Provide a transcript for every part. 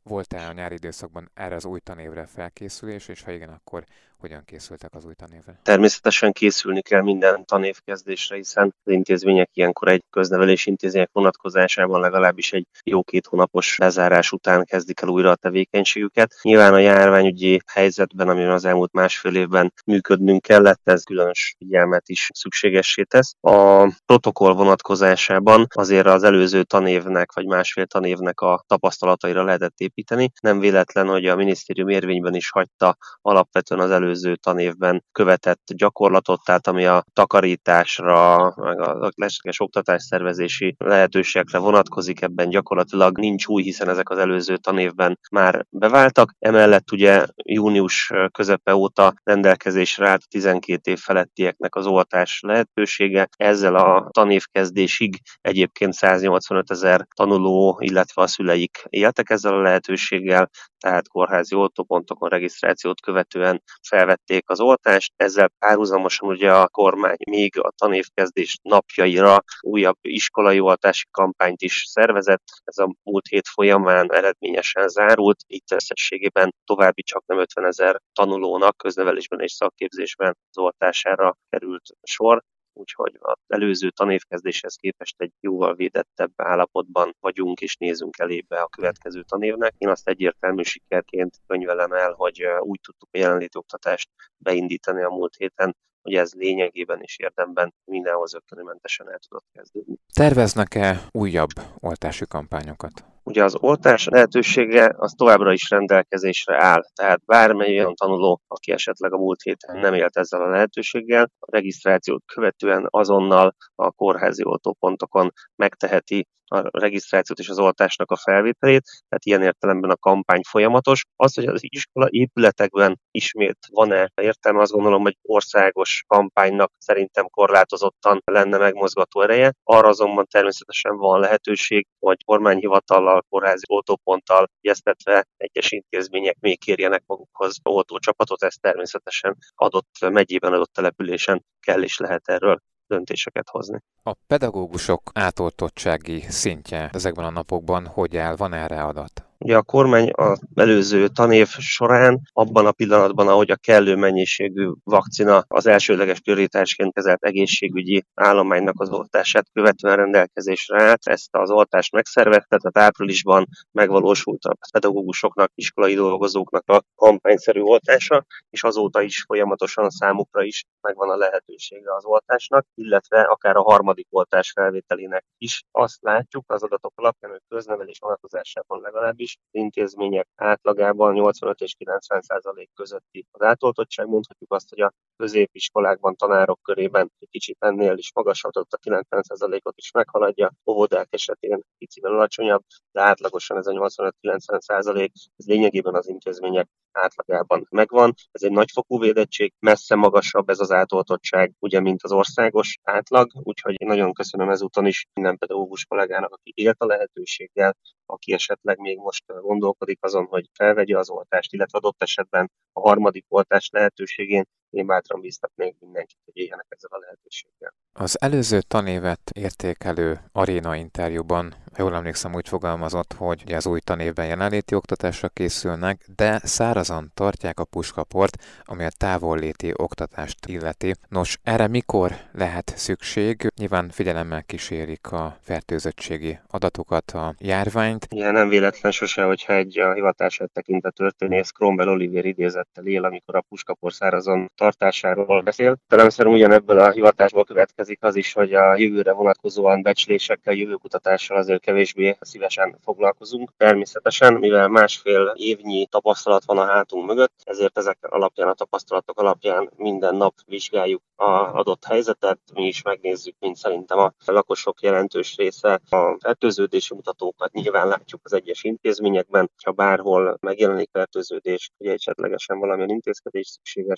Volt-e a nyári időszakban erre az új tanévre felkészülés, és ha igen, akkor hogyan készültek az új tanévre? Természetesen készülni kell minden tanévkezdésre, hiszen az intézmények ilyenkor egy köznevelési intézmények vonatkozásában legalábbis egy jó 2 hónapos lezárás után kezdik el újra a tevékenységüket. Nyilván a járványügyi helyzetben, amiben az elmúlt másfél évben működnünk kellett, ez különös figyelmet is szükségessé tesz. A protokoll vonatkozásában azért az előző tanévnek vagy másfél tanévnek a tapasztalataira lehetett építeni. Nem véletlen, hogy a minisztérium érvényben is hagyta alapvetően az előző tanévben követett gyakorlatot, tehát ami a takarításra, meg a lehetséges oktatásszervezési lehetőségekre vonatkozik, ebben gyakorlatilag nincs új, hiszen ezek az előző tanévben már beváltak. Emellett ugye június közepe óta rendelkezésre állt 12 év felettieknek az oltás lehetősége. Ezzel a tanévkezdésig egyébként 185 000 tanuló, illetve a szüleik éltek ezzel a lehetőséggel, tehát kórházi oltópontokon regisztrációt követően felvették az oltást. Ezzel párhuzamosan ugye a kormány még a tanévkezdés napjaira újabb iskolai oltási kampányt is szervezett. Ez a múlt hét folyamán eredményesen zárult. Itt összességében további csaknem 50 000 tanulónak köznevelésben és szakképzésben az oltására került sor. Úgyhogy az előző tanévkezdéshez képest egy jóval védettebb állapotban vagyunk, és nézünk elébe a következő tanévnek. Én azt egyértelmű sikerként könyvelem el, hogy úgy tudtuk a jelenléti oktatást beindítani a múlt héten, hogy ez lényegében és érdemben mindenhoz zökkenőmentesen el tudott kezdődni. Terveznek-e újabb oltási kampányokat? Ugye az oltás lehetősége az továbbra is rendelkezésre áll, tehát bármely olyan tanuló, aki esetleg a múlt héten nem élt ezzel a lehetőséggel, a regisztrációt követően azonnal a kórházi oltópontokon megteheti a regisztrációt és az oltásnak a felvételét, tehát ilyen értelemben a kampány folyamatos. Az, hogy az iskola épületekben ismét van-e értelme, azt gondolom, hogy országos kampánynak szerintem korlátozottan lenne megmozgató ereje. Arra azonban természetesen van lehetőség, hogy kormányhivatallal, kórházi oltóponttal egyeztetve egyes intézmények még kérjenek magukhoz oltócsapatot, ez természetesen adott megyében, adott településen kell és lehet erről döntéseket hozni. A pedagógusok átoltottsági szintje ezekben a napokban hogy áll? Van erre adat? Ugye a kormány az előző tanév során, abban a pillanatban, ahogy a kellő mennyiségű vakcina az elsődleges prioritásként kezelt egészségügyi állománynak az oltását követően rendelkezésre állt, ezt az oltást megszervezte, tehát áprilisban megvalósult a pedagógusoknak, iskolai dolgozóknak a kampányszerű oltása, és azóta is folyamatosan a számukra is megvan a lehetősége az oltásnak, illetve akár a harmadik oltás felvételének is. Azt látjuk az adatok alapján, hogy köznevelés vonatkozásában legalábbis intézmények átlagában 85 és 90% közötti az átoltottság. Mondhatjuk azt, hogy a középiskolákban, tanárok körében egy kicsit ennél is magasabb, ott a 90%-ot is meghaladja, óvodák esetén picivel alacsonyabb, de átlagosan ez a 85-90%, ez lényegében az intézmények átlagában megvan. Ez egy nagyfokú védettség, messze magasabb ez az átoltottság, ugye, mint az országos átlag, úgyhogy én nagyon köszönöm ezúton is minden pedagógus kollégának, aki élt a lehetőséggel, aki esetleg még most gondolkodik azon, hogy felvegye az oltást, illetve adott esetben a harmadik oltás lehetőségén, én bátran bíztatnék mindenkit, hogy éljenek ezzel a lehetőséggel. Az előző tanévet értékelő aréna interjúban, ha jól emlékszem, úgy fogalmazott, hogy ugye az új tanévben jelenléti oktatásra készülnek, de szárazon tartják a puskaport, ami a távolléti oktatást illeti. Nos, erre mikor lehet szükség? Nyilván figyelemmel kísérik a fertőzöttségi adatokat, a járványt. Ugye nem véletlen sose, hogyha egy a hivatását tekintett történész Cromwell Olivier idézettel él, amikor a puskapor szárazon tartásáról beszél. Természetesen ugyanebből a hivatásból következik az is, hogy a jövőre vonatkozóan becslésekkel, jövőkutatással azért kevésbé szívesen foglalkozunk. Természetesen, mivel másfél évnyi tapasztalat van a hátunk mögött, ezért ezek alapján, a tapasztalatok alapján minden nap vizsgáljuk az adott helyzetet, mi is megnézzük, mint szerintem a lakosok jelentős része a fertőződési mutatókat nyilván látjuk az egyes intézményekben, ha bárhol megjelenik fertőződés, hogy esetlegesen valamilyen intézkedés szükséges. Én azt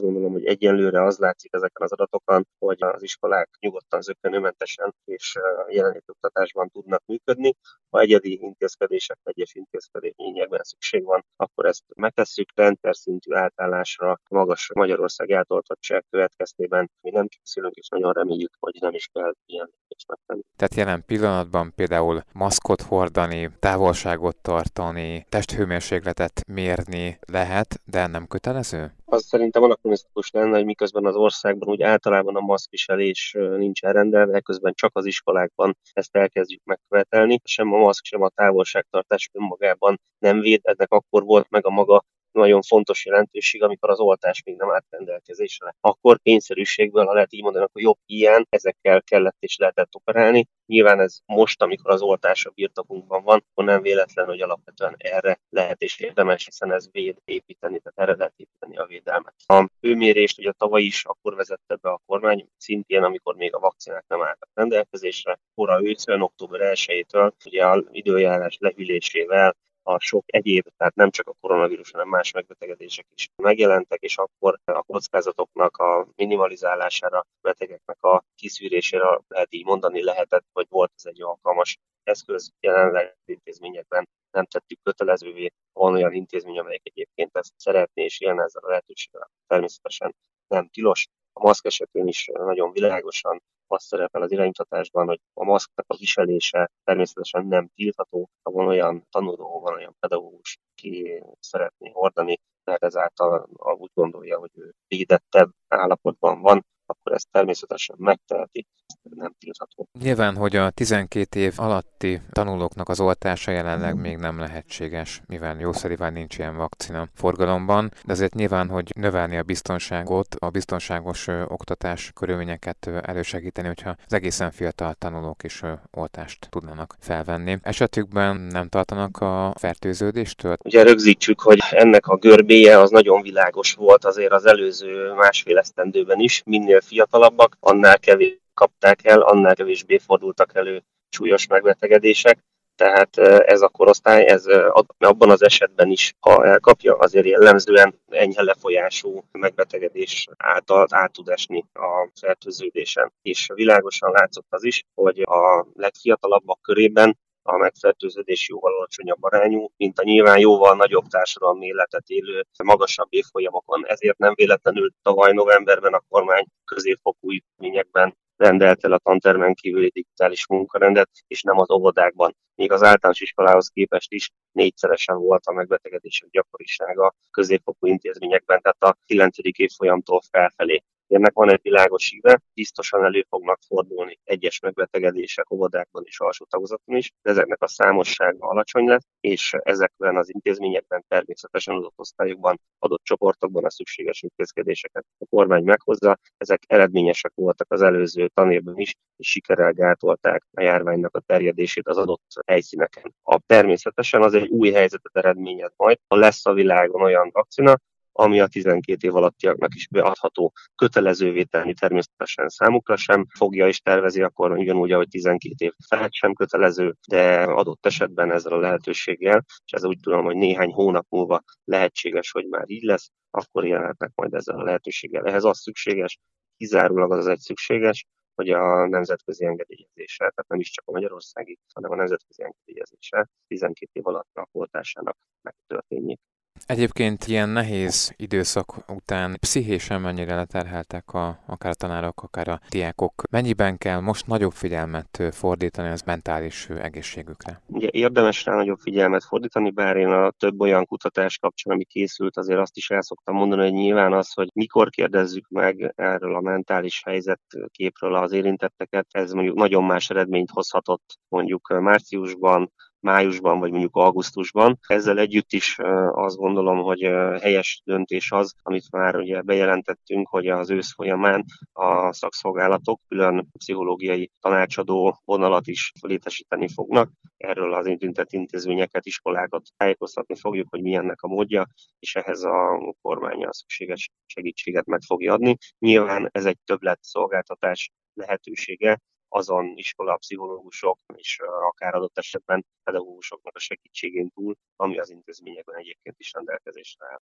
gondolom, hogy egyenlőre az látszik ezeken az adatokon, hogy az iskolák nyugodtan zökkenőmentesen és jelenléti oktatásban tudnak működni. Ha egyedi intézkedések, egyes intézkedésekben szükség van, akkor ezt megtesszük. Rendszerszintű átállásra magas Magyarország eltoltottság következtében mi nem készülünk, és nagyon reméljük, hogy nem is kell ilyen lépést megtenni. Tehát jelen pillanatban például maszkot hordani, távolságot tartani, testhőmérsékletet mérni lehet, de nem kötelező? Az szerintem anakronizmus lenne, hogy miközben az országban úgy általában a maszkviselés nincs elrendelve, ekközben csak az iskolákban ezt elkezdjük megkövetelni. Sem a maszk, sem a távolságtartás önmagában nem véd, ennek akkor volt meg a maga nagyon fontos jelentőség, amikor az oltás még nem állt rendelkezésre. Akkor kényszerűségből, ha lehet így mondani, akkor jobb ilyen, ezekkel kellett és lehetett operálni. Nyilván ez most, amikor az oltás a birtokunkban van, akkor nem véletlen, hogy alapvetően erre lehet és érdemes, hiszen ez véd építeni, tehát erre lehet építeni a védelmet. A hőmérést ugye tavaly is akkor vezette be a kormány, szintén amikor még a vakcinák nem álltak rendelkezésre, kora őszön, október 1-től ugye az időjárás lehűlésével a sok egyéb, tehát nem csak a koronavírus, hanem más megbetegedések is megjelentek, és akkor a kockázatoknak a minimalizálására, betegeknek a kiszűrésére lehet így mondani lehetett, hogy volt ez egy alkalmas eszköz. Jelenleg intézményekben nem tettük kötelezővé, van olyan intézmény, amelyek egyébként ezt szeretné és élne ezzel a lehetőséggel. Természetesen nem tilos. A maszk esetén is nagyon világosan az szerepel az iránymutatásban, hogy a maszknak a viselése természetesen nem tiltható, ha van olyan tanuló, van olyan pedagógus, ki szeretné hordani, mert ezáltal úgy gondolja, hogy ő védettebb állapotban van, akkor ezt természetesen megteheti, nem tiltható. Nyilván, hogy a 12 év alatti tanulóknak az oltása jelenleg még nem lehetséges, mivel jószerűen nincs ilyen vakcina forgalomban, de azért nyilván, hogy növelni a biztonságot, a biztonságos oktatás körülményeket elősegíteni, hogyha az egészen fiatal tanulók is oltást tudnának felvenni. Esetükben nem tartanak a fertőződéstől? Ugye rögzítsük, hogy ennek a görbéje az nagyon világos volt azért az előző másfél esztendőben is, minél fiatalabbak, annál kevésbé kapták el, annál kevésbé fordultak elő súlyos megbetegedések. Tehát ez a korosztály, ez abban az esetben is, ha elkapja, azért jellemzően enyhe lefolyású megbetegedés által át tud esni a fertőződésen. És világosan látszott az is, hogy a legfiatalabbak körében a megfertőződés jóval alacsonyabb arányú, mint a nyilván jóval nagyobb társadalmi életet élő, magasabb évfolyamokon. Ezért nem véletlenül tavaly novemberben a kormány középfokú intézményekben rendelt el a tantermen kívüli digitális munkarendet, és nem az óvodákban. Még az általános iskolához képest is 4-szeresen volt a megbetegedések gyakorisága középfokú intézményekben, tehát a 9. évfolyamtól felfelé. Ennek van egy világos íve, biztosan elő fognak fordulni egyes megbetegedések óvodákban és alsó tagozaton is, de ezeknek a számossága alacsony lesz, és ezekben az intézményekben természetesen adott osztályokban, adott csoportokban a szükséges intézkedéseket a kormány meghozza. Ezek eredményesek voltak az előző tanévben is, és sikerrel gátolták a járványnak a terjedését az adott helyszíneken. Természetesen az egy új helyzetet eredményez majd, ha lesz a világon olyan vakcina, ami a 12 év alattiaknak is beadható, kötelezővé tenni természetesen számukra sem fogja és tervezi a kormány, ugyanúgy, ahogy 12 év felett sem kötelező, de adott esetben ezzel a lehetőséggel, és ez úgy tudom, hogy néhány hónap múlva lehetséges, hogy már így lesz, akkor jelenhetnek majd ezzel a lehetőséggel. Ehhez az szükséges, kizárólag az egy szükséges, hogy a nemzetközi engedélyezéssel, tehát nem is csak a magyarországi, hanem a nemzetközi engedélyezéssel 12 év alatt a oltásának megtörténjék. Egyébként ilyen nehéz időszak után pszichésen mennyire leterheltek akár a tanárok, akár a diákok? Mennyiben kell most nagyobb figyelmet fordítani az mentális egészségükre? Ugye érdemes rá nagyobb figyelmet fordítani, bár én a több olyan kutatás kapcsán, ami készült, azért azt is el szoktam mondani, hogy nyilván az, hogy mikor kérdezzük meg erről a mentális helyzetképről az érintetteket, ez mondjuk nagyon más eredményt hozhatott mondjuk márciusban, májusban, vagy mondjuk augusztusban. Ezzel együtt is azt gondolom, hogy helyes döntés az, amit már ugye bejelentettünk, hogy az ősz folyamán a szakszolgálatok külön pszichológiai tanácsadó vonalat is létesíteni fognak. Erről az érintett intézményeket, iskolákat tájékoztatni fogjuk, hogy mi ennek a módja, és ehhez a kormány a szükséges segítséget meg fogja adni. Nyilván ez egy többletszolgáltatás lehetősége, azon iskolapszichológusok és akár adott esetben pedagógusoknak a segítségén túl, ami az intézményekben egyébként is rendelkezésre áll.